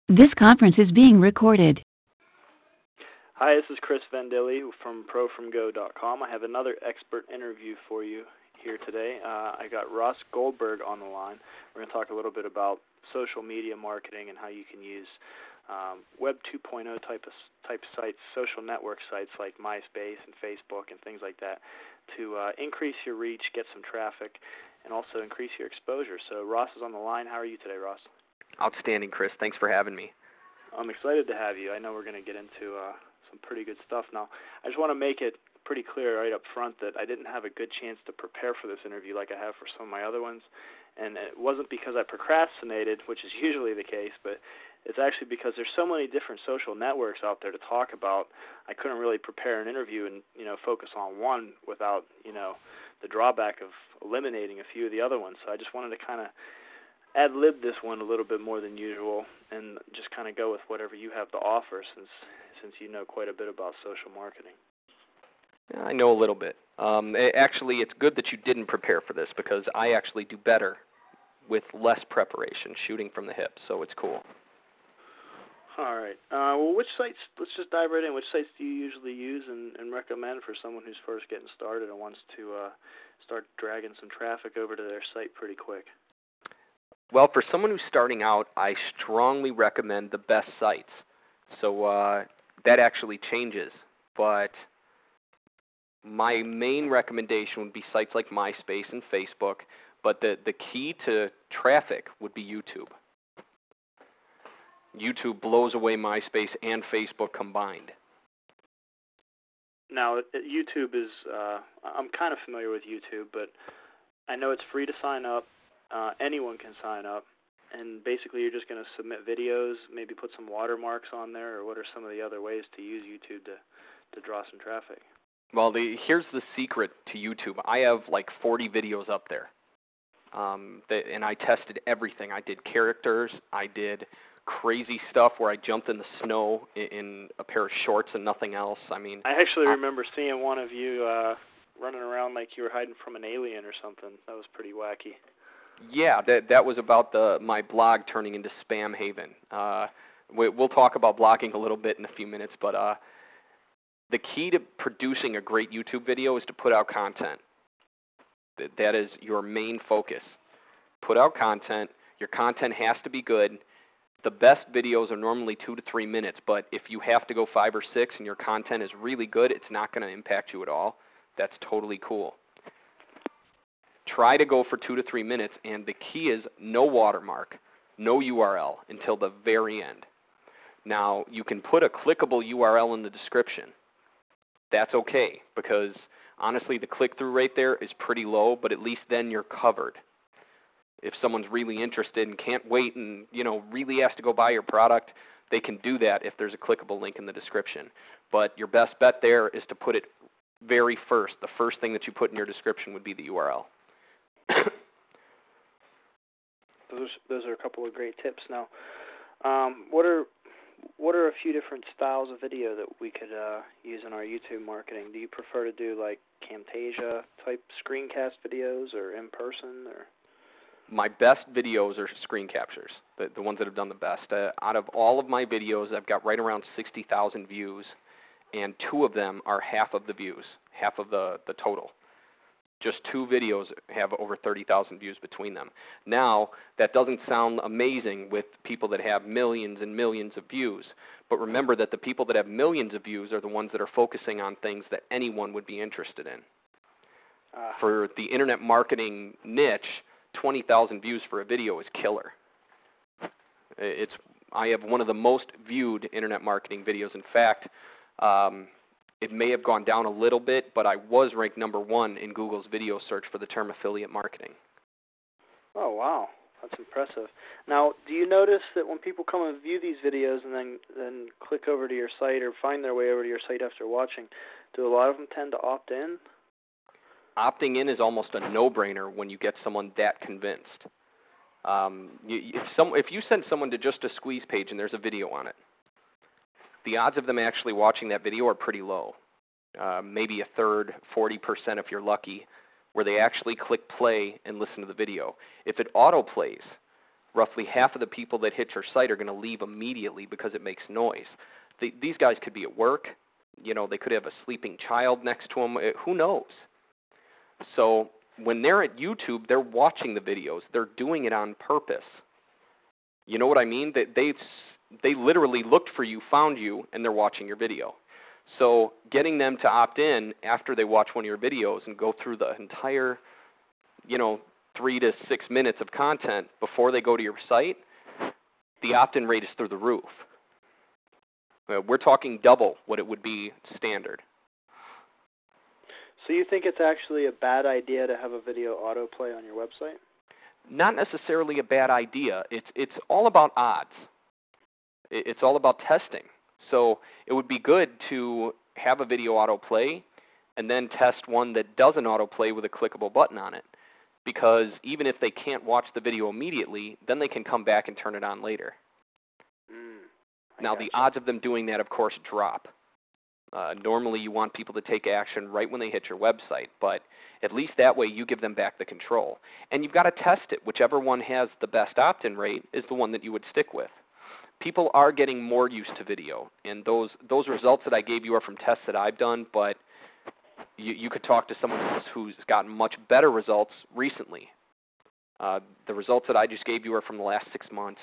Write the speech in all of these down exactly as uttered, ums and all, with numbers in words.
This conference is being recorded. Hi, this is Chris Vendilli from pro from go dot com. I have another expert interview for you here today. Uh, I got Ross Goldberg on the line. We're going to talk a little bit about social media marketing and how you can use um, Web 2.0 type of type sites, social network sites like MySpace and Facebook and things like that to uh, increase your reach, get some traffic, and also increase your exposure. So Ross is on the line. How are you today, Ross? Outstanding, Chris. Thanks for having me. I'm excited to have you. I know we're going to get into uh, some pretty good stuff now. I just want to make it pretty clear right up front that I didn't have a good chance to prepare for this interview like I have for some of my other ones. And it wasn't because I procrastinated, which is usually the case, but it's actually because there's so many different social networks out there to talk about. I couldn't really prepare an interview and, you know, focus on one without, you know, the drawback of eliminating a few of the other ones. So I just wanted to kind of ad-lib this one a little bit more than usual and just kind of go with whatever you have to offer since since you know quite a bit about social marketing. Yeah, I know a little bit. Um, actually, it's good that you didn't prepare for this because I actually do better with less preparation, shooting from the hip, so it's cool. All right. Uh, well, which sites, let's just dive right in. Which sites do you usually use and, and recommend for someone who's first getting started and wants to uh, start dragging some traffic over to their site pretty quick? Well, for someone who's starting out, I strongly recommend the best sites. So uh, that actually changes, but my main recommendation would be sites like MySpace and Facebook, but the, the key to traffic would be YouTube. YouTube blows away MySpace and Facebook combined. Now, YouTube is, uh, I'm kind of familiar with YouTube, but I know it's free to sign up. Uh, anyone can sign up. And basically you're just going to submit videos, maybe put some watermarks on there, or what are some of the other ways to use YouTube to, to draw some traffic? Well, the, here's the secret to YouTube. I have like forty videos up there. Um, that, and I tested everything. I did characters. I did crazy stuff where I jumped in the snow in, in a pair of shorts and nothing else. I mean, I actually I, remember seeing one of you uh, running around like you were hiding from an alien or something. That was pretty wacky. Yeah, that that was about the my blog turning into Spam Haven. Uh, we, we'll talk about blogging a little bit in a few minutes, but uh, the key to producing a great YouTube video is to put out content. That, that is your main focus. Put out content. Your content has to be good. The best videos are normally two to three minutes, but if you have to go five or six and your content is really good, it's not going to impact you at all. That's totally cool. Try to go for two to three minutes, and the key is no watermark, no U R L until the very end. Now, you can put a clickable U R L in the description. That's okay, because honestly, the click-through rate there is pretty low, but at least then you're covered. If someone's really interested and can't wait and, you know, really has to go buy your product, they can do that if there's a clickable link in the description. But your best bet there is to put it very first. The first thing that you put in your description would be the U R L. Those those are a couple of great tips. Now, um, what are what are a few different styles of video that we could uh, use in our YouTube marketing? Do you prefer to do like Camtasia type screencast videos or in person or? My best videos are screen captures, the, the ones that have done the best. Uh, out of all of my videos, I've got right around sixty thousand views, and two of them are half of the views, half of the, the total. Just two videos have over thirty thousand views between them. Now, that doesn't sound amazing with people that have millions and millions of views, but remember that the people that have millions of views are the ones that are focusing on things that anyone would be interested in. Uh, For the internet marketing niche, twenty thousand views for a video is killer. It's I have one of the most viewed internet marketing videos. In fact, um, it may have gone down a little bit, but I was ranked number one in Google's video search for the term affiliate marketing. Oh, wow. That's impressive. Now, do you notice that when people come and view these videos and then, then click over to your site or find their way over to your site after watching, do a lot of them tend to opt in? Opting in is almost a no-brainer when you get someone that convinced. Um, you, if, some, if you send someone to just a squeeze page and there's a video on it, the odds of them actually watching that video are pretty low. Uh, maybe a third, forty percent if you're lucky, where they actually click play and listen to the video. If it auto-plays, roughly half of the people that hit your site are going to leave immediately because it makes noise. The, these guys could be at work. You know, they could have a sleeping child next to them. It, who knows? So when they're at YouTube, they're watching the videos. They're doing it on purpose. You know what I mean? They, they, they literally looked for you, found you, and they're watching your video. So getting them to opt in after they watch one of your videos and go through the entire, you know, three to six minutes of content before they go to your site, the opt-in rate is through the roof. Uh, we're talking double what it would be standard. So you think it's actually a bad idea to have a video autoplay on your website? Not necessarily a bad idea. It's it's all about odds. It's all about testing. So it would be good to have a video autoplay and then test one that doesn't autoplay with a clickable button on it. Because even if they can't watch the video immediately, then they can come back and turn it on later. Mm, now, gotcha. the odds of them doing that, of course, drop. Uh, normally, you want people to take action right when they hit your website, but at least that way you give them back the control. And you've got to test it. Whichever one has the best opt-in rate is the one that you would stick with. People are getting more used to video, and those those results that I gave you are from tests that I've done, but you, you could talk to someone else who's gotten much better results recently. Uh, the results that I just gave you are from the last six months.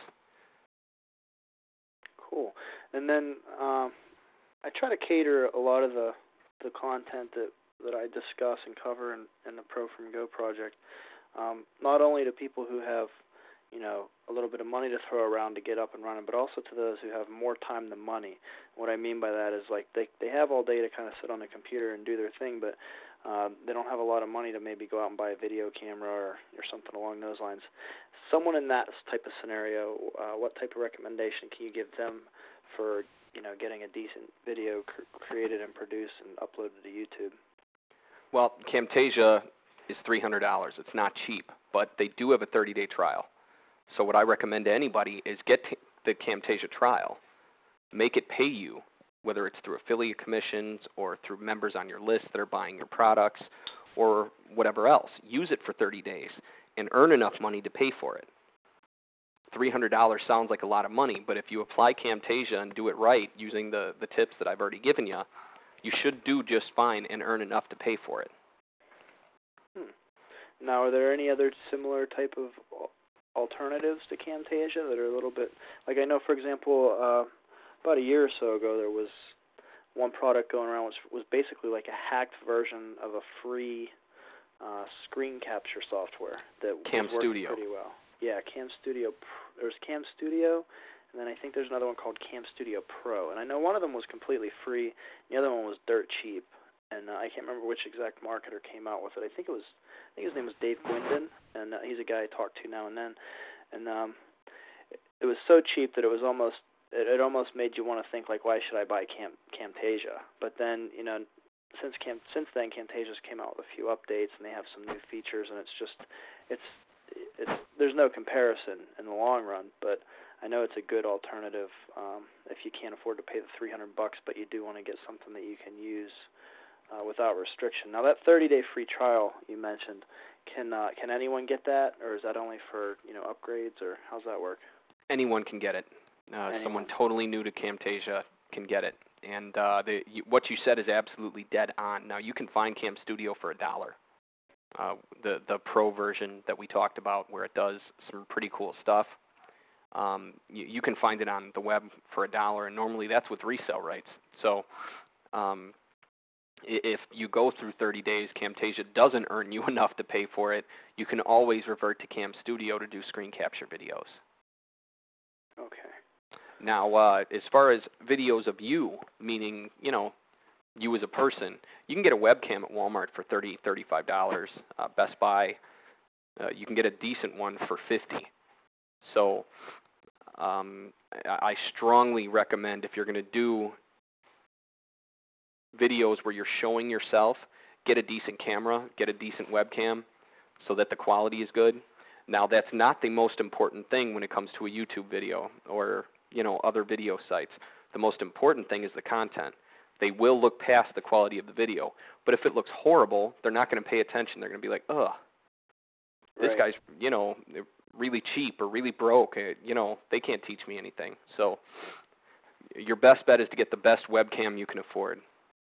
Cool. And then um, I try to cater a lot of the, the content that, that I discuss and cover in, in the Pro From Go project, um, not only to people who have, you know, a little bit of money to throw around to get up and running, but also to those who have more time than money. What I mean by that is, like, they they have all day to kind of sit on a computer and do their thing, but um, they don't have a lot of money to maybe go out and buy a video camera or, or something along those lines. Someone in that type of scenario, uh, what type of recommendation can you give them for, you know, getting a decent video cr- created and produced and uploaded to YouTube? Well, Camtasia is three hundred dollars. It's not cheap, but they do have a thirty-day trial. So what I recommend to anybody is get t- the Camtasia trial. Make it pay you, whether it's through affiliate commissions or through members on your list that are buying your products or whatever else. Use it for thirty days and earn enough money to pay for it. three hundred dollars sounds like a lot of money, but if you apply Camtasia and do it right using the, the tips that I've already given you, you should do just fine and earn enough to pay for it. Hmm. Now, are there any other similar type of alternatives to Camtasia that are a little bit, like, I know, for example, uh, about a year or so ago, there was one product going around which was basically like a hacked version of a free uh, screen capture software that Cam was working Studio. pretty well. Yeah, Cam Studio. There's Cam Studio, and then I think there's another one called Cam Studio Pro. And I know one of them was completely free, the other one was dirt cheap. And uh, I can't remember which exact marketer came out with it. I think it was, I think his name was Dave Gwyndon, and uh, he's a guy I talk to now and then. And um, it, it was so cheap that it was almost, it, it almost made you want to think, like, why should I buy Cam, Camtasia? But then, you know, since Cam, since then, Camtasia's came out with a few updates, and they have some new features, and it's just, it's, it's, there's no comparison in the long run. But I know it's a good alternative um, if you can't afford to pay the three hundred bucks, but you do want to get something that you can use Uh, without restriction. Now, that thirty-day free trial you mentioned, can uh, can anyone get that, or is that only for, you know, upgrades, or how's that work? Anyone can get it. Uh, someone totally new to Camtasia can get it. And uh, the, you, what you said is absolutely dead on. Now, you can find Cam Studio for a dollar. Uh, the, the pro version that we talked about where it does some pretty cool stuff. Um, you, you can find it on the web for a dollar, and normally that's with resale rights. So um, if you go through thirty days, Camtasia doesn't earn you enough to pay for it, you can always revert to Cam Studio to do screen capture videos. Okay. Now, uh, as far as videos of you, meaning, you know, you as a person, you can get a webcam at Walmart for thirty dollars, thirty-five dollars. Uh, Best Buy, uh, you can get a decent one for fifty dollars. So um, I strongly recommend, if you're going to do videos where you're showing yourself, get a decent camera, get a decent webcam so that the quality is good. Now, that's not the most important thing when it comes to a YouTube video or, you know, other video sites. The most important thing is the content. They will look past the quality of the video. But if it looks horrible, they're not going to pay attention. They're going to be like, ugh, this Right. guy's, you know, really cheap or really broke, uh, you know, they can't teach me anything. So your best bet is to get the best webcam you can afford.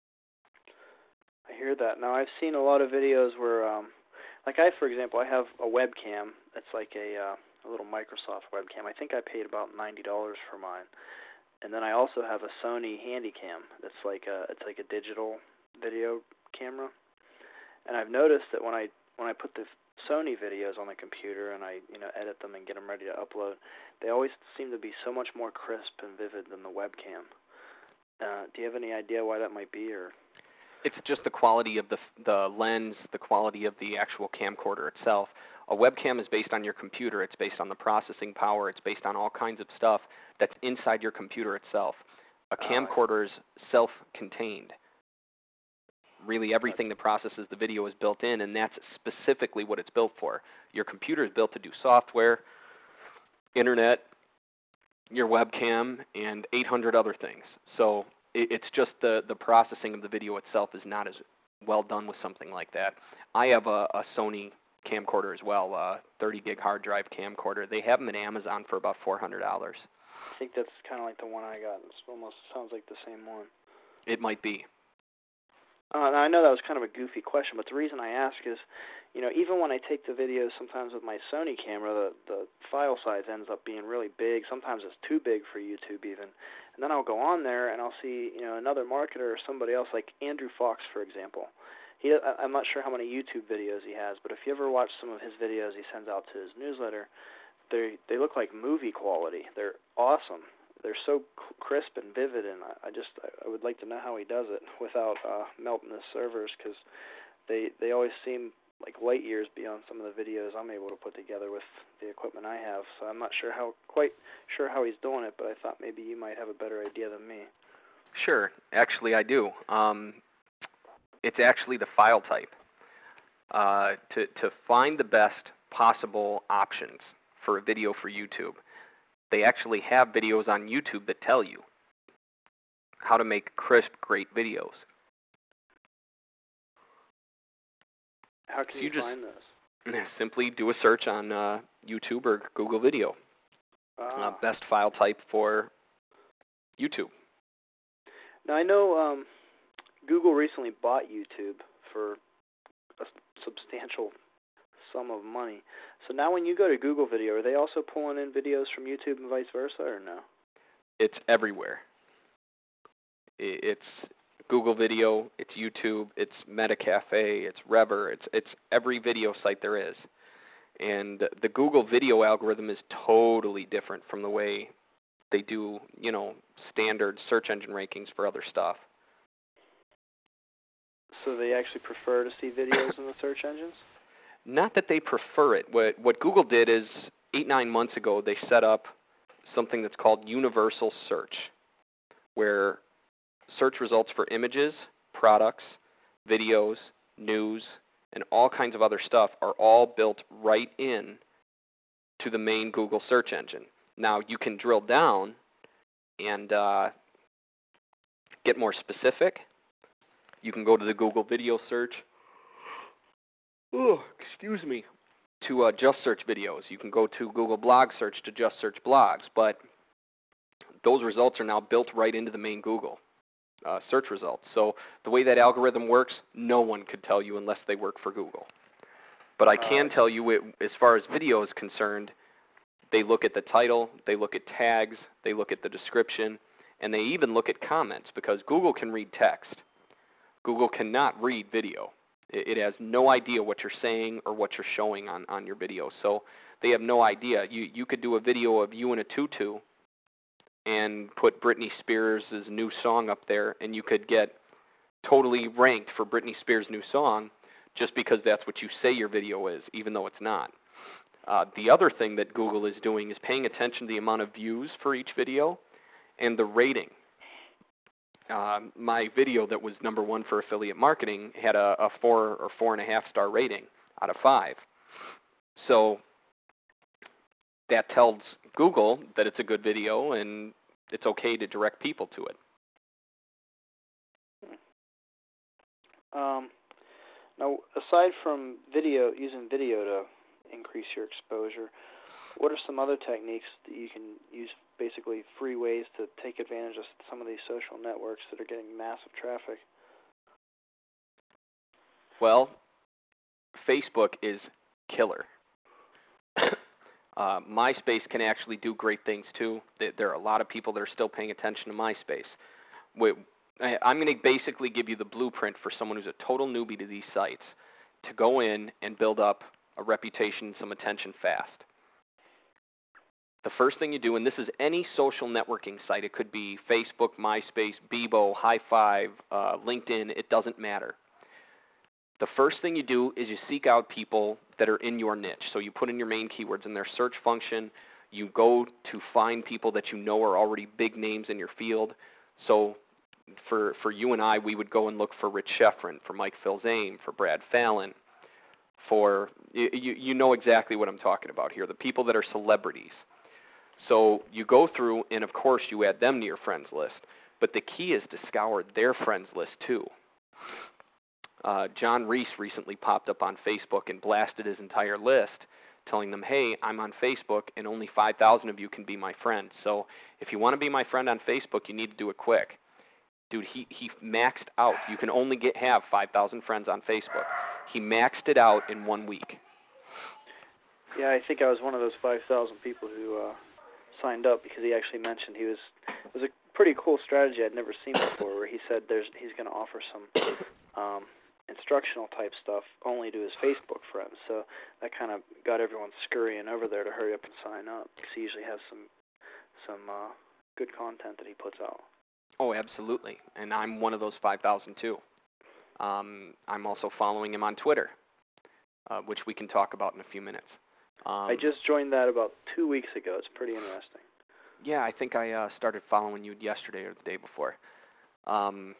I hear that. Now, I've seen a lot of videos where, um, like I, for example, I have a webcam. It's like a, uh, a little Microsoft webcam. I think I paid about ninety dollars for mine. And then I also have a Sony Handycam. That's like a, it's like a digital video camera. And I've noticed that when I when I put the Sony videos on the computer and I you know edit them and get them ready to upload, they always seem to be so much more crisp and vivid than the webcam. Uh, do you have any idea why that might be? Or It's just the quality of the the lens, the quality of the actual camcorder itself. A webcam is based on your computer. It's based on the processing power. It's based on all kinds of stuff that's inside your computer itself. A camcorder is self-contained. Really, everything that processes the video is built in, and that's specifically what it's built for. Your computer is built to do software, internet, your webcam, and eight hundred other things. So it, it's just the, the processing of the video itself is not as well done with something like that. I have a, a Sony camcorder as well, a thirty gig hard drive camcorder. They have them at Amazon for about four hundred dollars. I think that's kind of like the one I got. It almost sounds like the same one. It might be. Uh, and I know that was kind of a goofy question, but the reason I ask is, you know, even when I take the videos sometimes with my Sony camera, the, the file size ends up being really big. Sometimes it's too big for YouTube even. And then I'll go on there and I'll see, you know, another marketer or somebody else, like Andrew Fox, for example. He, I'm not sure how many YouTube videos he has, but if you ever watch some of his videos he sends out to his newsletter, they they look like movie quality. They're awesome. They're so crisp and vivid, and I, I just I would like to know how he does it without uh, melting the servers, because they they always seem like light years beyond some of the videos I'm able to put together with the equipment I have. So I'm not sure how quite sure how he's doing it, but I thought maybe you might have a better idea than me. Sure, actually I do. Um, it's actually the file type. Uh, to to find the best possible options for a video for YouTube, they actually have videos on YouTube that tell you how to make crisp, great videos. How can So you, you just find this? simply do a search on uh, YouTube or Google Video. Ah. Uh, best file type for YouTube. Now I know um, Google recently bought YouTube for a substantial sum of money. So now when you go to Google Video, are they also pulling in videos from YouTube and vice versa, or no? It's everywhere. It's Google Video, it's YouTube, it's Metacafe, it's Rever, it's it's every video site there is. And the Google Video algorithm is totally different from the way they do, you know, standard search engine rankings for other stuff. So they actually prefer to see videos in the search engines? Not that they prefer it. What what Google did is eight, nine months ago they set up something that's called universal search, where search results for images, products, videos, news, and all kinds of other stuff are all built right in to the main Google search engine. Now you can drill down and uh, get more specific. You can go to the Google Video search. Oh, excuse me. To uh, just search videos. You can go to Google Blog search to just search blogs, but those results are now built right into the main Google uh, search results. So the way that algorithm works, no one could tell you unless they work for Google. But I can Uh, tell you, it, as far as video is concerned, they look at the title, they look at tags, they look at the description, and they even look at comments, because Google can read text. Google cannot read video. It, it has no idea what you're saying or what you're showing on, on your video. So they have no idea. You, you could do a video of you in a tutu and put Britney Spears' new song up there, and you could get totally ranked for Britney Spears' new song just because that's what you say your video is, even though it's not. Uh, the other thing that Google is doing is paying attention to the amount of views for each video and the rating. Uh, my video that was number one for affiliate marketing had a, a four or four and a half star rating out of five. So that tells Google that it's a good video and it's okay to direct people to it. Um, now, aside from video, using video to increase your exposure, What are some other techniques that you can use, basically free ways to take advantage of some of these social networks that are getting massive traffic? Well, Facebook is killer. uh, MySpace can actually do great things too. There are a lot of people that are still paying attention to MySpace. I'm going to basically give you the blueprint for someone who's a total newbie to these sites to go in and build up a reputation, some attention fast. The first thing you do, and this is any social networking site, it could be Facebook, MySpace, Bebo, High Five, uh, LinkedIn, it doesn't matter. The first thing you do is you seek out people that are in your niche. So you put in your main keywords in their search function. You go to find people that you know are already big names in your field. So for for you and I, we would go and look for Rich Schefren, for Mike Filzame, for Brad Fallon, for, you, you know exactly what I'm talking about here, the people that are celebrities. So you go through, and of course you add them to your friends list. But the key is to scour their friends list too. Uh, John Reese recently popped up on Facebook and blasted his entire list, telling them, hey, I'm on Facebook, and only five thousand of you can be my friend. So if you want to be my friend on Facebook, you need to do it quick. Dude, he, he maxed out. You can only get have five thousand friends on Facebook. He maxed it out in one week. Yeah, I think I was one of those five thousand people who uh, signed up because he actually mentioned he was, it was a pretty cool strategy I'd never seen before, where he said there's he's going to offer some um, instructional type stuff only to his Facebook friends. So that kind of got everyone scurrying over there to hurry up and sign up, because he usually has some some uh, good content that he puts out. Oh, absolutely. And I'm one of those five thousand too. Um, I'm also following him on Twitter, uh, which we can talk about in a few minutes. Um, I just joined that about two weeks ago. It's pretty interesting. Yeah, I think I uh, started following you yesterday or the day before. Um,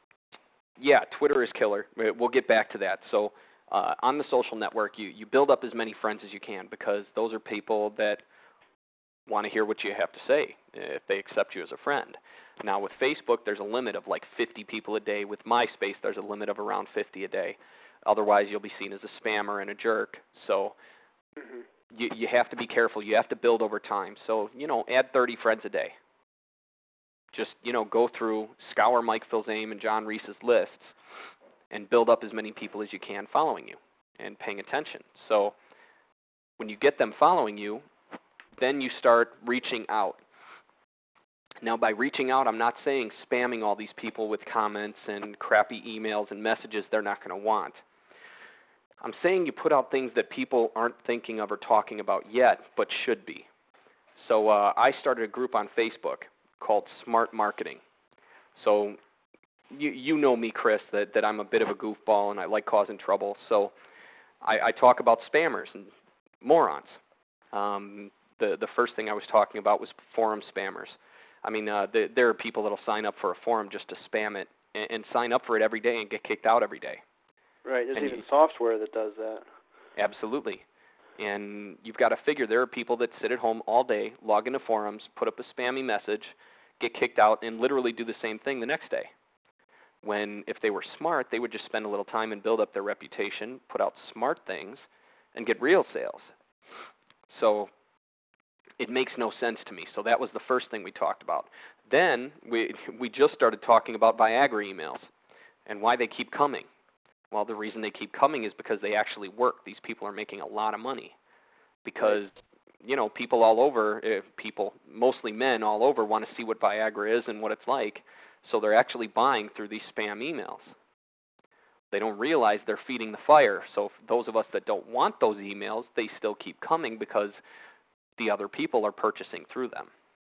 yeah, Twitter is killer. We'll get back to that. So uh, on the social network, you, you build up as many friends as you can, because those are people that want to hear what you have to say if they accept you as a friend. Now with Facebook, there's a limit of like fifty people a day. With MySpace, there's a limit of around fifty a day. Otherwise, you'll be seen as a spammer and a jerk. So Mm-hmm. you, you have to be careful. You have to build over time. So, you know, add thirty friends a day. Just, you know, go through, scour Mike Filzame and John Reese's lists, and build up as many people as you can following you and paying attention. So when you get them following you, then you start reaching out. Now, by reaching out, I'm not saying spamming all these people with comments and crappy emails and messages they're not going to want. I'm saying you put out things that people aren't thinking of or talking about yet, but should be. So uh, I started a group on Facebook called Smart Marketing. So you, you know me, Chris, that, that I'm a bit of a goofball and I like causing trouble. So I, I talk about spammers and morons. Um, the, the first thing I was talking about was forum spammers. I mean, uh, the, there are people that will sign up for a forum just to spam it and, and sign up for it every day and get kicked out every day. Right, there's And even you, software that does that. Absolutely. And you've got to figure there are people that sit at home all day, log into forums, put up a spammy message, get kicked out, and literally do the same thing the next day. When if they were smart, they would just spend a little time and build up their reputation, put out smart things, and get real sales. So it makes no sense to me. So that was the first thing we talked about. Then we we just started talking about Viagra emails and why they keep coming. Well, the reason they keep coming is because they actually work. These people are making a lot of money because, right. you know, people all over, uh, people, mostly men all over, want to see what Viagra is and what it's like. So they're actually buying through these spam emails. They don't realize they're feeding the fire. So those of us that don't want those emails, they still keep coming because the other people are purchasing through them.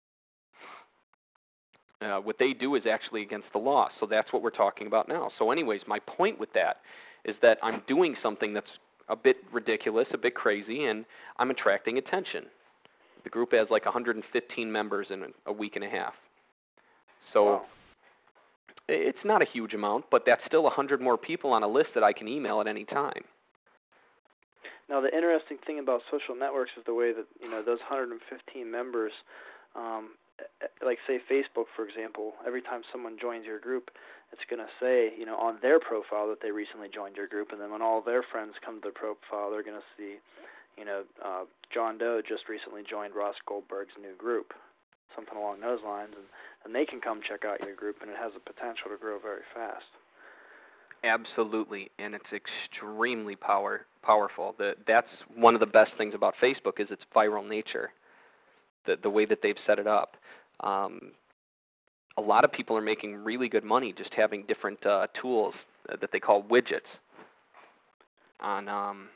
Uh, what they do is actually against the law, so that's what we're talking about now. So anyways, my point with that is that I'm doing something that's a bit ridiculous, a bit crazy, and I'm attracting attention. The group has like one hundred fifteen members in a week and a half. So wow. It's not a huge amount, but that's still one hundred more people on a list that I can email at any time. Now, the interesting thing about social networks is the way that, you know, those one hundred fifteen members, um, like say Facebook, for example, every time someone joins your group, it's going to say, you know, on their profile that they recently joined your group, and then when all their friends come to their profile, they're going to see, you know, uh, John Doe just recently joined Ross Goldberg's new group, something along those lines, and, and they can come check out your group, and it has the potential to grow very fast. Absolutely, and it's extremely power powerful. The, that's one of the best things about Facebook is its viral nature, the, the way that they've set it up. Um, a lot of people are making really good money just having different uh, tools that they call widgets on um,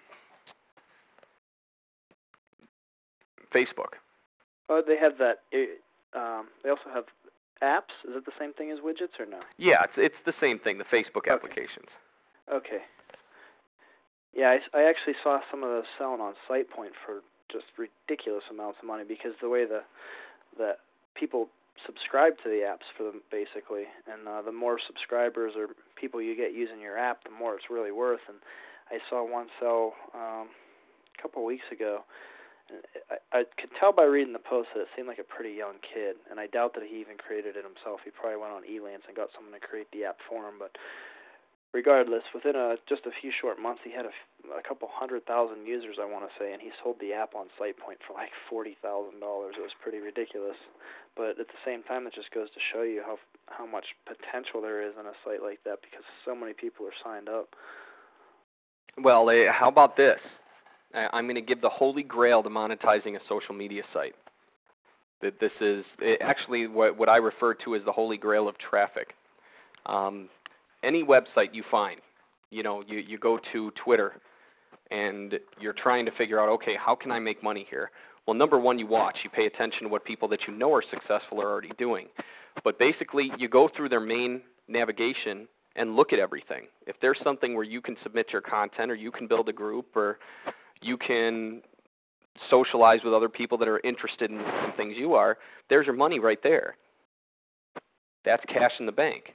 Facebook. Oh, they have that. It, um, they also have apps. Is it the same thing as widgets or no? Yeah, it's it's the same thing. The Facebook Okay. applications. Okay. Yeah, I, I actually saw some of those selling on SitePoint for just ridiculous amounts of money because the way the the people subscribe to the apps for them basically, and uh, the more subscribers or people you get using your app, the more it's really worth. And I saw one sell um, a couple weeks ago. And I, I could tell by reading the post that it seemed like a pretty young kid, and I doubt that he even created it himself. He probably went on Elance and got someone to create the app for him. But regardless, within a, just a few short months, he had a, a couple hundred thousand users, I want to say, and he sold the app on SitePoint for like forty thousand dollars. It was pretty ridiculous. But at the same time, it just goes to show you how how much potential there is in a site like that because so many people are signed up. Well, eh, how about this? I- I'm going to give the holy grail to monetizing a social media site. That this is eh, actually what, what I refer to as the holy grail of traffic. Um, any website you find, you know, you, you go to Twitter and you're trying to figure out, okay, how can I make money here? Well, number one, you watch. You pay attention to what people that you know are successful are already doing. But basically, you go through their main navigation and look at everything. If there's something where you can submit your content or you can build a group or you can socialize with other people that are interested in the same things you are, there's your money right there. That's cash in the bank.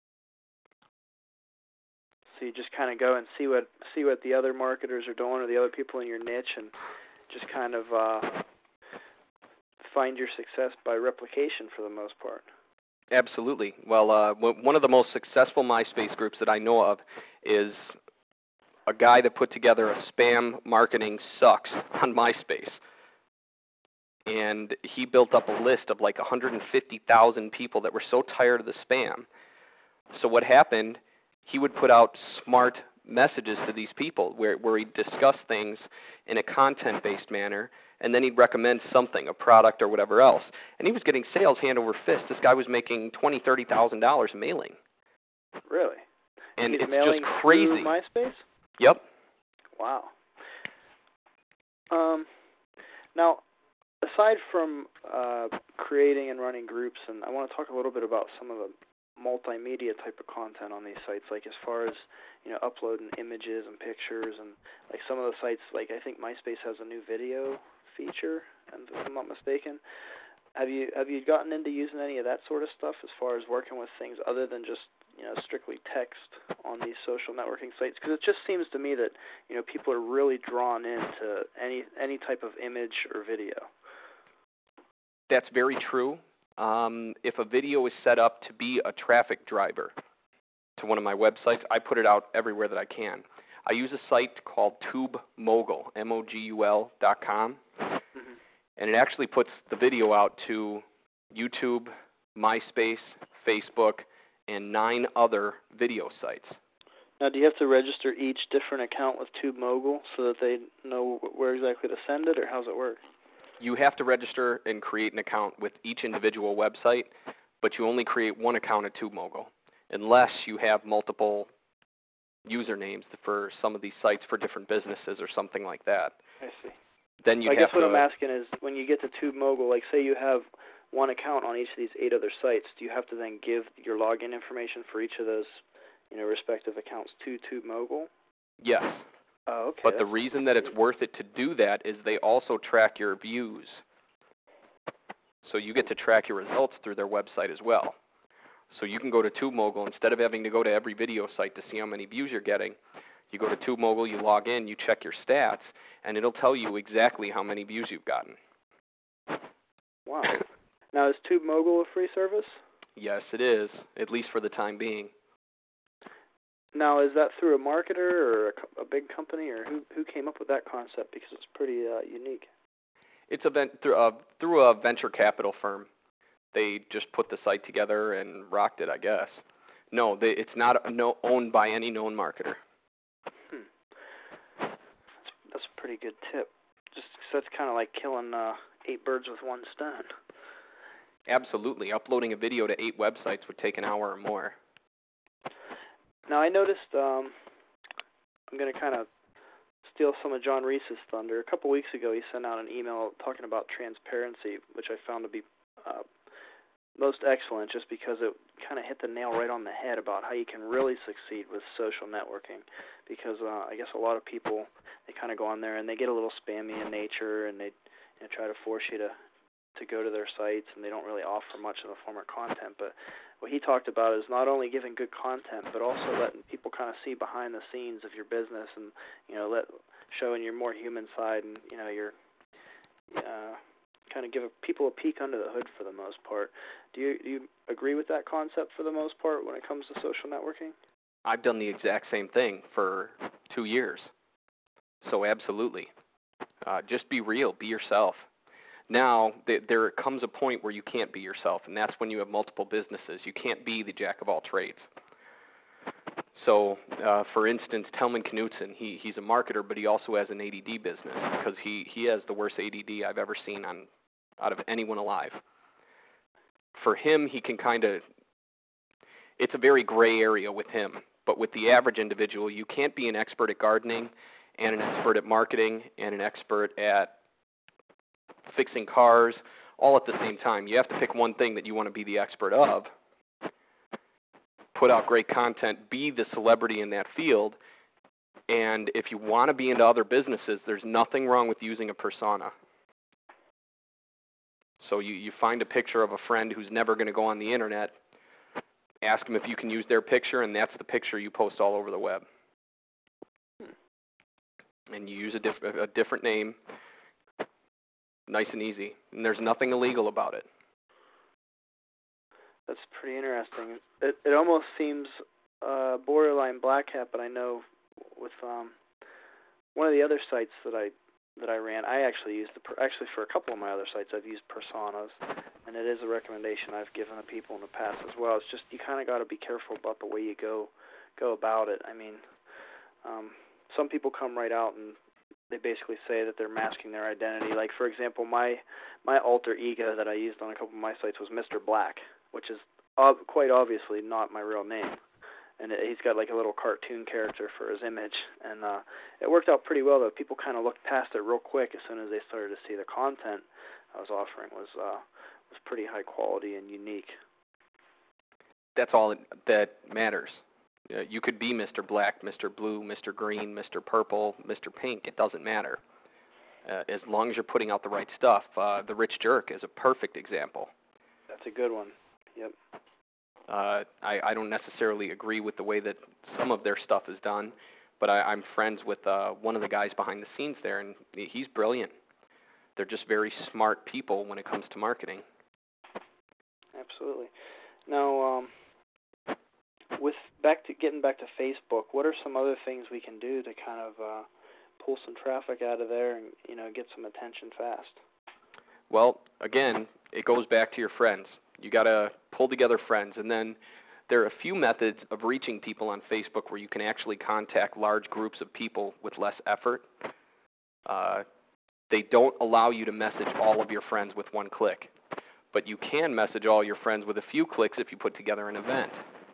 So you just kind of go and see what see what the other marketers are doing or the other people in your niche, and just kind of uh, find your success by replication for the most part. Absolutely. Well, uh, one of the most successful MySpace groups that I know of is a guy that put together a spam marketing sucks on MySpace. And he built up a list of like one hundred fifty thousand people that were so tired of the spam. So what happened, he would put out smart messages to these people where, where he'd discuss things in a content-based manner, and then he'd recommend something, a product or whatever else. And he was getting sales hand over fist. This guy was making twenty thousand dollars, thirty thousand dollars mailing. Really? And He's it's mailing just crazy. Through MySpace? Yep. Wow. Um, now, aside from uh, creating and running groups, and I want to talk a little bit about some of the multimedia type of content on these sites, like as far as, you know, uploading images and pictures, and like some of the sites, like I think MySpace has a new video feature, and if I'm not mistaken. Have you have you gotten into using any of that sort of stuff as far as working with things other than just, you know, strictly text on these social networking sites? Because it just seems to me that, you know, people are really drawn into any any type of image or video. That's very true. Um, if a video is set up to be a traffic driver to one of my websites, I put it out everywhere that I can. I use a site called TubeMogul, M O G U L dot com, Mm-hmm. and it actually puts the video out to YouTube, MySpace, Facebook, and nine other video sites. Now, do you have to register each different account with TubeMogul so that they know where exactly to send it, or how's it work? You have to register and create an account with each individual website, but you only create one account at TubeMogul unless you have multiple usernames for some of these sites for different businesses or something like that. I see. Then you I have guess what to, I'm asking is, when you get to TubeMogul, like say you have one account on each of these eight other sites, do you have to then give your login information for each of those, you know, respective accounts to TubeMogul? yes. Oh, okay. But the reason that it's worth it to do that is they also track your views. So you get to track your results through their website as well. So you can go to TubeMogul, instead of having to go to every video site to see how many views you're getting, you go to TubeMogul, you log in, you check your stats, and it'll tell you exactly how many views you've gotten. Wow. Now, is TubeMogul a free service? Yes, it is, at least for the time being. Now, is that through a marketer or a, co- a big company, or who who came up with that concept? Because it's pretty uh, unique. It's a ven- through, a, through a venture capital firm. They just put the site together and rocked it, I guess. No, they, it's not no, owned by any known marketer. Hmm. That's a pretty good tip. Just so it's kind of like killing uh, eight birds with one stone. Absolutely. Uploading a video to eight websites would take an hour or more. Now, I noticed, um, I'm going to kind of steal some of John Reese's thunder. A couple weeks ago, he sent out an email talking about transparency, which I found to be uh, most excellent just because it kind of hit the nail right on the head about how you can really succeed with social networking. Because uh, I guess a lot of people, they kind of go on there and they get a little spammy in nature, and they you know, try to force you to to go to their sites, and they don't really offer much in the form of content. But what he talked about is not only giving good content, but also letting people kind of see behind the scenes of your business, and you know, let showing your more human side, and you know, your uh, kind of give people a peek under the hood for the most part. Do you do you agree with that concept for the most part when it comes to social networking? I've done the exact same thing for two years. So absolutely. Uh, just be real. Be yourself. Now, th- there comes a point where you can't be yourself, and that's when you have multiple businesses. You can't be the jack of all trades. So, uh, for instance, Telman Knutson, he, he's a marketer, but he also has an A D D business because he, he has the worst A D D I've ever seen on out of anyone alive. For him, he can kind of, it's a very gray area with him. But with the average individual, you can't be an expert at gardening and an expert at marketing and an expert at fixing cars all at the same time. You have to pick one thing that you want to be the expert of, put out great content, be the celebrity in that field, and if you want to be into other businesses, there's nothing wrong with using a persona. So you, you find a picture of a friend who's never going to go on the internet, ask them if you can use their picture, and that's the picture you post all over the web. And you use a, diff- a different name, nice and easy, and there's nothing illegal about it. That's pretty interesting. It it almost seems uh, borderline black hat, but I know with um, one of the other sites that I that I ran, I actually used the per- actually for a couple of my other sites I've used personas, and it is a recommendation I've given to people in the past as well. It's just you kind of got to be careful about the way you go go about it. I mean, um, some people come right out and they basically say that they're masking their identity. Like for example, my my alter ego that I used on a couple of my sites was Mister Black, which is ob- quite obviously not my real name. And it, he's got like a little cartoon character for his image, and uh, it worked out pretty well. Though people kind of looked past it real quick as soon as they started to see the content I was offering was uh, was pretty high quality and unique. That's all that matters. Uh, you could be Mister Black, Mister Blue, Mister Green, Mister Purple, Mister Pink. It doesn't matter. Uh, as long as you're putting out the right stuff. Uh, the Rich Jerk is a perfect example. That's a good one. Yep. Uh, I, I don't necessarily agree with the way that some of their stuff is done, but I, I'm friends with uh, one of the guys behind the scenes there, and he's brilliant. They're just very smart people when it comes to marketing. Absolutely. Now, um, with back to getting back to Facebook, what are some other things we can do to kind of uh, pull some traffic out of there and you know get some attention fast? Well, again, it goes back to your friends. You got to pull together friends, and then there are a few methods of reaching people on Facebook where you can actually contact large groups of people with less effort. Uh, they don't allow you to message all of your friends with one click, but you can message all your friends with a few clicks if you put together an event.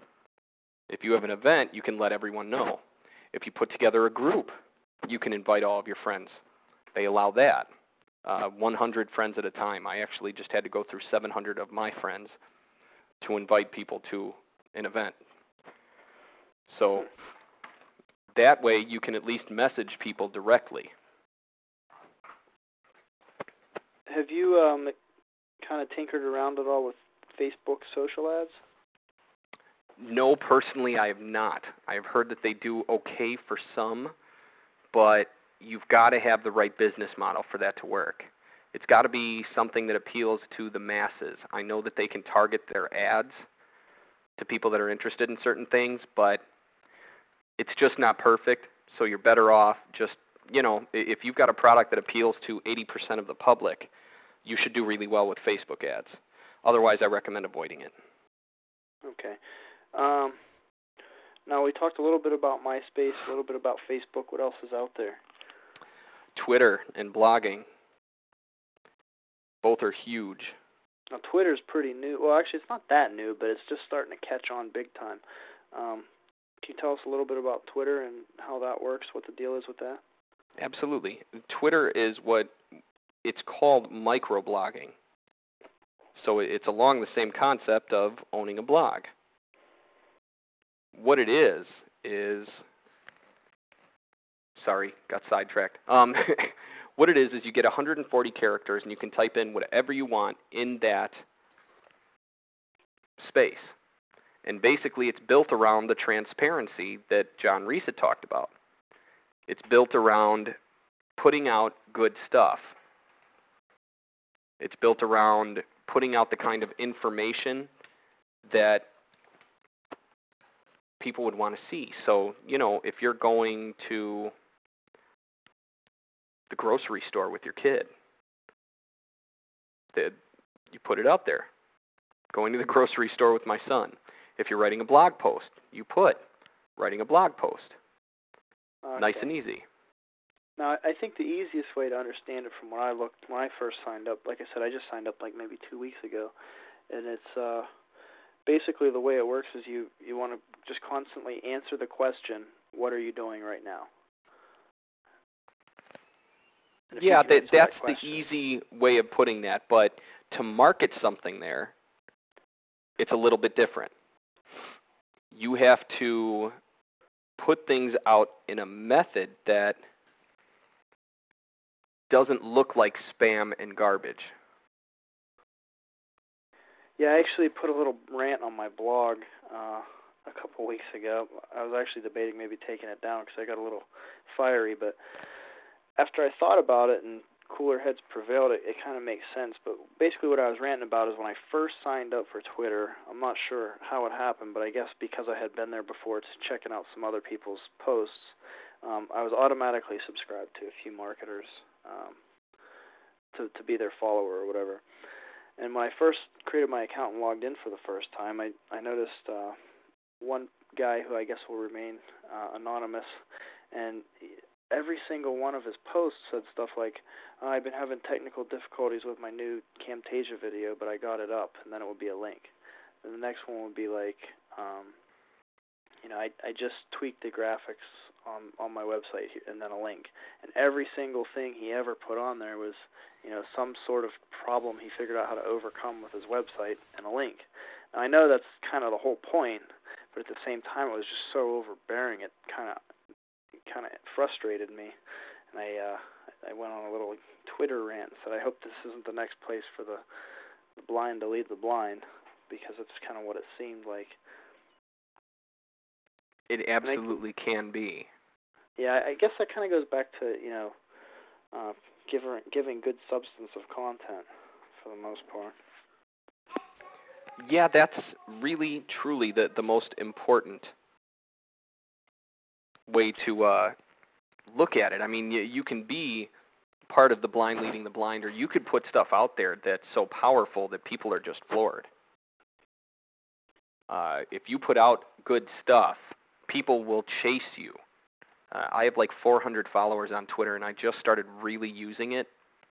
If you have an event, you can let everyone know. If you put together a group, you can invite all of your friends. They allow that. Uh, one hundred friends at a time. I actually just had to go through seven hundred of my friends to invite people to an event. So that way you can at least message people directly. Have you um, kind of tinkered around at all with Facebook social ads? No, personally, I have not. I've heard that they do okay for some, but you've got to have the right business model for that to work. It's got to be something that appeals to the masses. I know that they can target their ads to people that are interested in certain things, but it's just not perfect, so you're better off just, you know, i- if you've got a product that appeals to eighty percent of the public, you should do really well with Facebook ads. Otherwise, I recommend avoiding it. Okay. Um, now, we talked a little bit about MySpace, a little bit about Facebook. What else is out there? Twitter and blogging, both are huge. Now, Twitter's pretty new. Well, actually, it's not that new, but it's just starting to catch on big time. Um, can you tell us a little bit about Twitter and how that works, what the deal is with that? Absolutely. Twitter is what it's called microblogging. So it's along the same concept of owning a blog. What it is, is, sorry, got sidetracked. Um, what it is is you get one hundred forty characters and you can type in whatever you want in that space. And basically it's built around the transparency that John Reese had talked about. It's built around putting out good stuff. It's built around putting out the kind of information that people would want to see. So, you know, if you're going to the grocery store with your kid, the, you put it out there. Going to the grocery store with my son. If you're writing a blog post, you put writing a blog post. Okay. Nice and easy. Now, I think the easiest way to understand it from when I looked, when I first signed up, like I said, I just signed up like maybe two weeks ago, and it's uh, basically the way it works is you, you want to just constantly answer the question, what are you doing right now? And if you Yeah, can that, answer that's that the question- easy way of putting that, but to market something there, it's a little bit different. You have to put things out in a method that doesn't look like spam and garbage. Yeah, I actually put a little rant on my blog uh, a couple weeks ago. I was actually debating maybe taking it down because I got a little fiery, but after I thought about it and cooler heads prevailed, it, it kind of makes sense. But basically what I was ranting about is when I first signed up for Twitter, I'm not sure how it happened, but I guess because I had been there before to checking out some other people's posts, um, I was automatically subscribed to a few marketers um, to, to be their follower or whatever. And when I first created my account and logged in for the first time, I, I noticed uh, one guy who I guess will remain uh, anonymous, and every single one of his posts said stuff like, oh, I've been having technical difficulties with my new Camtasia video, but I got it up, and then it would be a link. And the next one would be like, um, you know, I, I just tweaked the graphics on, on my website, and then a link. And every single thing he ever put on there was, you know, some sort of problem he figured out how to overcome with his website and a link. Now, I know that's kind of the whole point, but at the same time, it was just so overbearing, it kind of kind of frustrated me. And I, uh, I went on a little Twitter rant and said, I hope this isn't the next place for the, the blind to lead the blind, because it's kind of what it seemed like. It absolutely I, can be. Yeah, I guess that kind of goes back to, you know, uh, giving, giving good substance of content for the most part. Yeah, that's really, truly the, the most important way to uh, look at it. I mean, you, you can be part of the blind leading the blind, or you could put stuff out there that's so powerful that people are just floored. Uh, if you put out good stuff, people will chase you. Uh, I have like four hundred followers on Twitter, and I just started really using it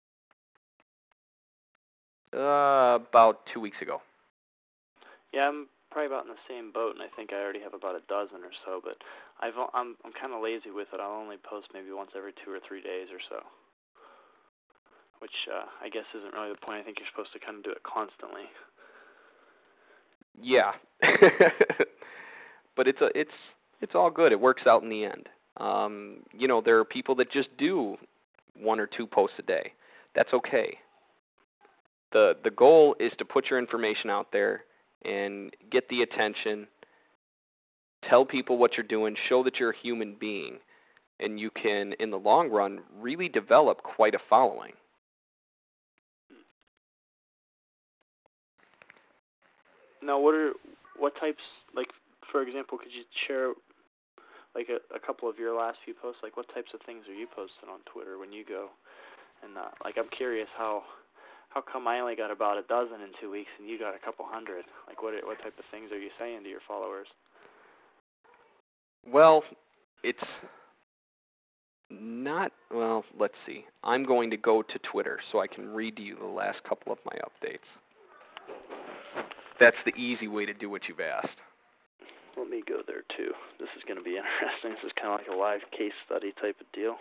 uh, about two weeks ago. Yeah, I'm probably about in the same boat, and I think I already have about a dozen or so, but I've, I'm, I'm kind of lazy with it. I'll only post maybe once every two or three days or so, which uh, I guess isn't really the point. I think you're supposed to kind of do it constantly. Yeah. But it's a, it's it's all good. It works out in the end. Um, you know, there are people that just do one or two posts a day. That's okay. The the goal is to put your information out there and get the attention, tell people what you're doing, show that you're a human being, and you can, in the long run, really develop quite a following. Now, what are what types, like, for example, could you share like a, a couple of your last few posts, like what types of things are you posting on Twitter when you go? And uh, like I'm curious how how come I only got about a dozen in two weeks and you got a couple hundred? Like what what type of things are you saying to your followers? Well, it's not, well, let's see. I'm going to go to Twitter so I can read to you the last couple of my updates. That's the easy way to do what you've asked. Let me go there too. This is going to be interesting. This is kind of like a live case study type of deal.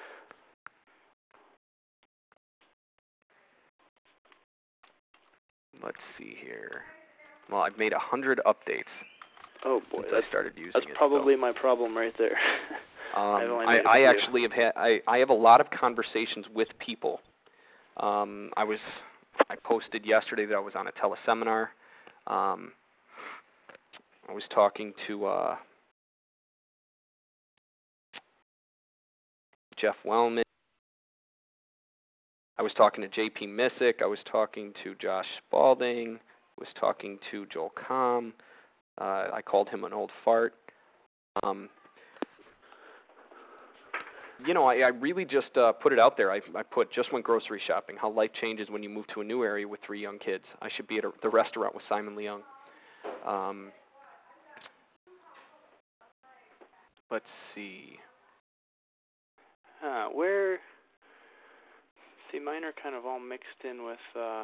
Let's see here. Well, I've made a hundred updates. Oh boy, since that's, I started using that's it. probably so. my problem right there. Um, I, I actually have had I, I have a lot of conversations with people. Um, I was I posted yesterday that I was on a teleseminar. Um, I was talking to uh, Jeff Wellman. I was talking to J P Missick. I was talking to Josh Spalding. I was talking to Joel Comm. Uh, I called him an old fart. Um, you know, I, I really just uh, put it out there. I, I put just went grocery shopping, how life changes when you move to a new area with three young kids. I should be at a, the restaurant with Simon Leung. Um, let's see. Uh, where, see, mine are kind of all mixed in with, uh,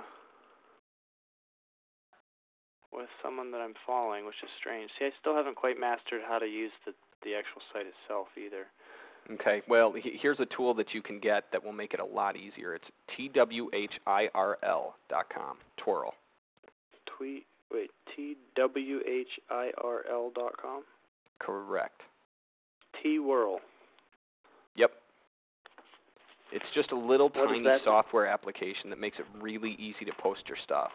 with someone that I'm following, which is strange. See, I still haven't quite mastered how to use the, the actual site itself either. Okay, well, he, here's a tool that you can get that will make it a lot easier. It's T W H I R L dot com, Twirl. Tweet, wait, T W H I R L dot com? Correct. T-Whirl. Yep. It's just a little What tiny software application that makes it really easy to post your stuff.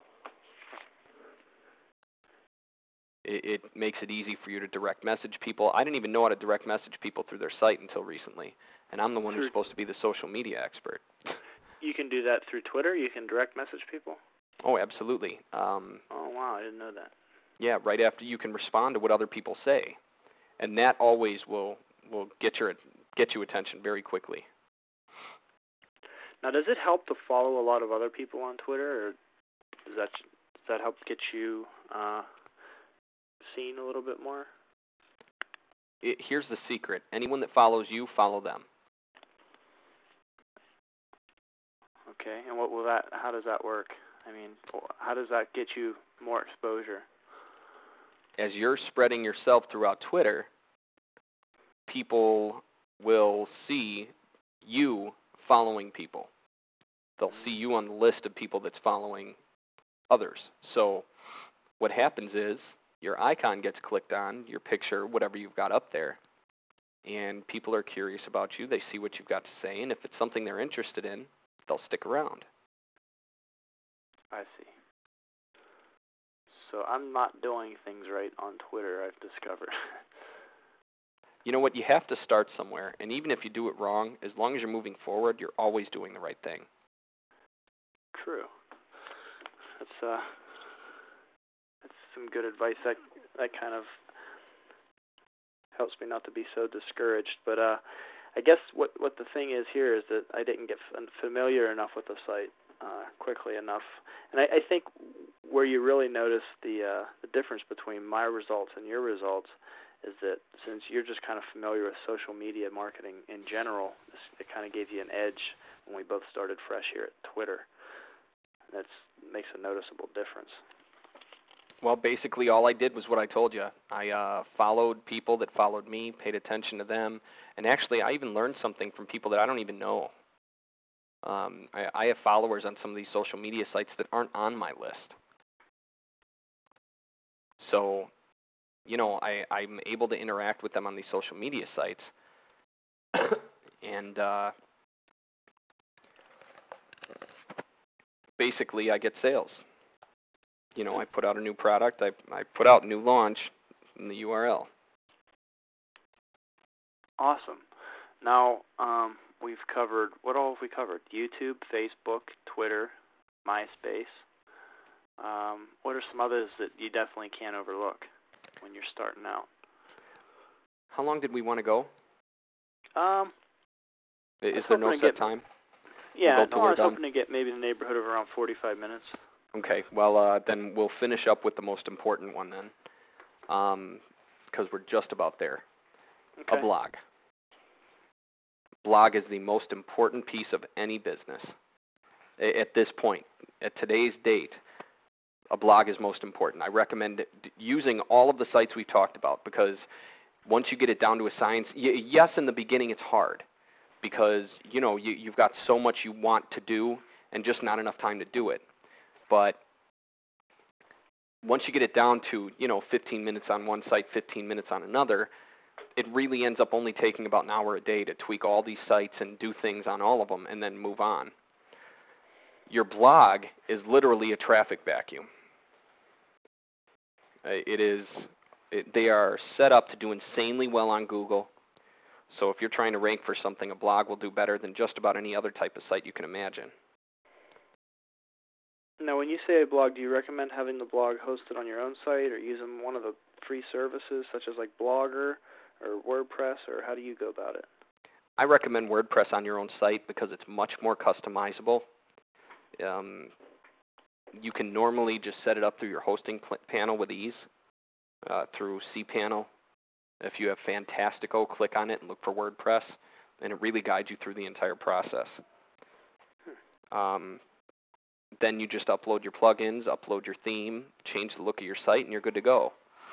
It, it makes it easy for you to direct message people. I didn't even know how to direct message people through their site until recently, and I'm the one who's supposed to be the social media expert. You can do that through Twitter? You can direct message people? Oh, absolutely. Um, oh, wow, I didn't know that. Yeah, right after you can respond to what other people say, and that always will will get your get you attention very quickly. Now, does it help to follow a lot of other people on Twitter, or does that does that help get you uh, seen a little bit more? It, here's the secret: anyone that follows you, follow them. Okay, and what will that? How does that work? I mean, how does that get you more exposure? As you're spreading yourself throughout Twitter, people will see you following people. They'll see you on the list of people that's following others. So what happens is your icon gets clicked on, your picture, whatever you've got up there, and people are curious about you. They see what you've got to say, and if it's something they're interested in, they'll stick around. I see. So I'm not doing things right on Twitter, I've discovered. You know what? You have to start somewhere, and even if you do it wrong, as long as you're moving forward, you're always doing the right thing. True. That's uh, that's some good advice. That that kind of helps me not to be so discouraged. But uh, I guess what what the thing is here is that I didn't get f- familiar enough with the site uh, quickly enough, and I, I think where you really notice the uh, the difference between my results and your results is that since you're just kind of familiar with social media marketing in general, this, it kind of gave you an edge when we both started fresh here at Twitter. That makes a noticeable difference. Well, basically all I did was what I told you. I uh, followed people that followed me, paid attention to them, and actually I even learned something from people that I don't even know. Um, I, I have followers on some of these social media sites that aren't on my list. So, you know, I, I'm able to interact with them on these social media sites, and uh, basically I get sales. You know, I put out a new product, I, I put out new launch in the U R L. Awesome. Now, um, we've covered, what all have we covered? YouTube, Facebook, Twitter, MySpace. Um, what are some others that you definitely can't overlook when you're starting out? How long did we want to go? Um, I- was Is there no hoping to set get- time? yeah, We'll go till no, I we're was done? hoping to get maybe in the neighborhood of around forty-five minutes. Okay, well, uh, then we'll finish up with the most important one then, because we're just about there. Okay. A blog. Blog is the most important piece of any business. A- At this point, at today's date, a blog is most important. I recommend d- using all of the sites we talked about because once you get it down to a science, y- yes, in the beginning it's hard because, you know, you, you've got so much you want to do and just not enough time to do it. But once you get it down to, you know, fifteen minutes on one site, fifteen minutes on another, it really ends up only taking about an hour a day to tweak all these sites and do things on all of them and then move on. Your blog is literally a traffic vacuum. Uh, It is, it, they are set up to do insanely well on Google. So if you're trying to rank for something, a blog will do better than just about any other type of site you can imagine. Now, when you say a blog, do you recommend having the blog hosted on your own site or using one of the free services such as like Blogger or WordPress, or how do you go about it? I recommend WordPress on your own site because it's much more customizable. Um, you can normally just set it up through your hosting pl- panel with ease, uh, through cPanel. If you have Fantastico, click on it and look for WordPress, and it really guides you through the entire process. Um, then you just upload your plugins, upload your theme, change the look of your site, and you're good to go.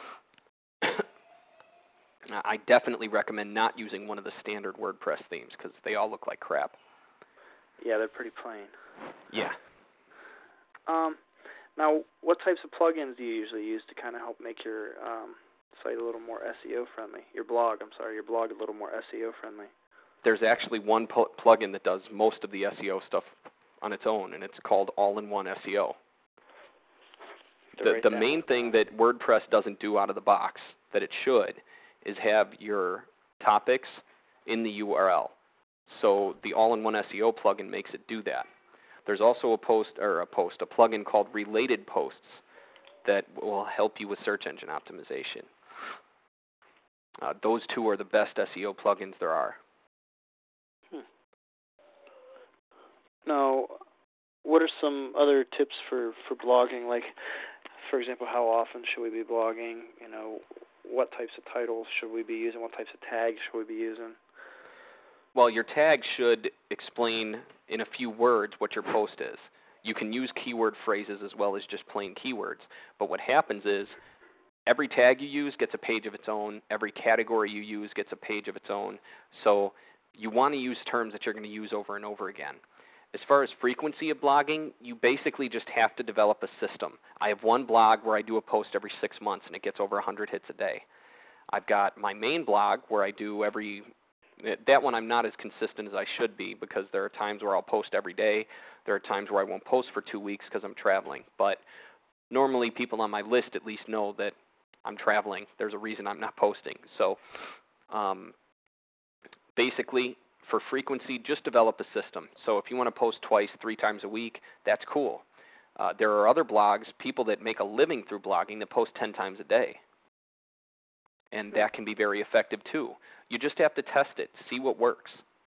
I definitely recommend not using one of the standard WordPress themes because they all look like crap. Yeah, they're pretty plain. Yeah. Um, now, what types of plugins do you usually use to kind of help make your um, site a little more S E O friendly? Your blog, I'm sorry, your blog a little more S E O friendly. There's actually one pl- plugin that does most of the S E O stuff on its own, and it's called All-in-One S E O. The, the main thing that WordPress doesn't do out of the box that it should is have your topics in the U R L. So the All-in-One S E O plugin makes it do that. There's also a post or a post, a plugin called Related Posts that will help you with search engine optimization. Uh, those two are the best S E O plugins there are. Hmm. Now, what are some other tips for, for blogging? Like, for example, how often should we be blogging? You know, what types of titles should we be using? What types of tags should we be using? Well, your tag should explain in a few words what your post is. You can use keyword phrases as well as just plain keywords. But what happens is every tag you use gets a page of its own. Every category you use gets a page of its own. So you want to use terms that you're going to use over and over again. As far as frequency of blogging, you basically just have to develop a system. I have one blog where I do a post every six months, and it gets over one hundred hits a day. I've got my main blog where I do every that one I'm not as consistent as I should be because there are times where I'll post every day. There are times where I won't post for two weeks because I'm traveling. But normally people on my list at least know that I'm traveling. There's a reason I'm not posting. So um, basically, for frequency, just develop a system. So if you want to post twice, three times a week, that's cool. Uh, there are other blogs, people that make a living through blogging that post ten times a day. And that can be very effective too. You just have to test it, see what works.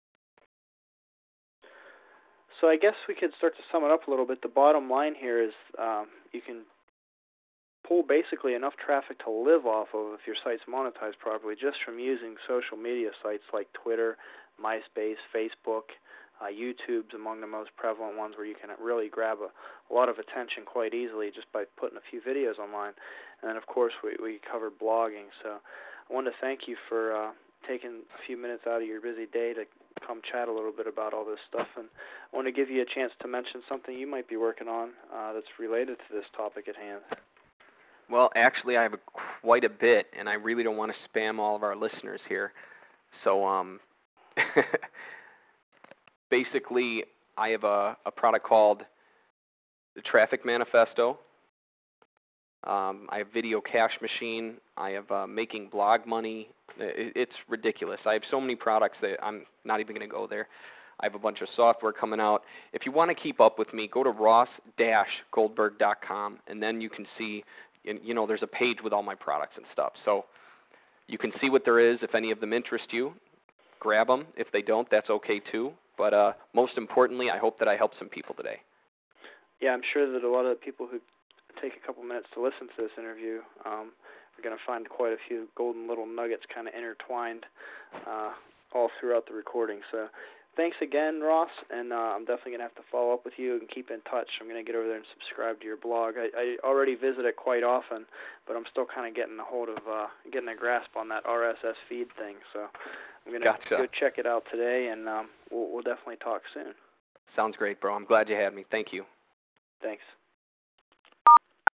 So I guess we could start to sum it up a little bit. The bottom line here is um, you can pull basically enough traffic to live off of if your site's monetized properly just from using social media sites like Twitter, MySpace, Facebook, uh, YouTube's among the most prevalent ones where you can really grab a, a lot of attention quite easily just by putting a few videos online. And then, of course, we, we covered blogging. So I wanted to thank you for uh, taking a few minutes out of your busy day to come chat a little bit about all this stuff. And I want to give you a chance to mention something you might be working on uh, that's related to this topic at hand. Well, actually, I have a, quite a bit, and I really don't want to spam all of our listeners here. So um, basically, I have a, a product called the Traffic Manifesto. Um, I have Video Cash Machine. I have uh, Making Blog Money. It, it's ridiculous. I have so many products that I'm not even going to go there. I have a bunch of software coming out. If you want to keep up with me, go to ross dash goldberg dot com, and then you can see, you know, there's a page with all my products and stuff. So You can see what there is. If any of them interest you, grab them. If they don't, that's okay too. But uh, most importantly, I hope that I helped some people today. Yeah, I'm sure that a lot of people who take a couple minutes to listen to this interview um, are going to find quite a few golden little nuggets kind of intertwined uh, all throughout the recording. So thanks again, Ross, and uh, I'm definitely going to have to follow up with you and keep in touch. I'm going to get over there and subscribe to your blog. I, I already visit it quite often, but I'm still kind of getting a hold of, uh, getting a grasp on that R S S feed thing. So I'm going to Gotcha. go check it out today, and um, we'll, we'll definitely talk soon. Sounds great, bro. I'm glad you had me. Thank you. Thanks.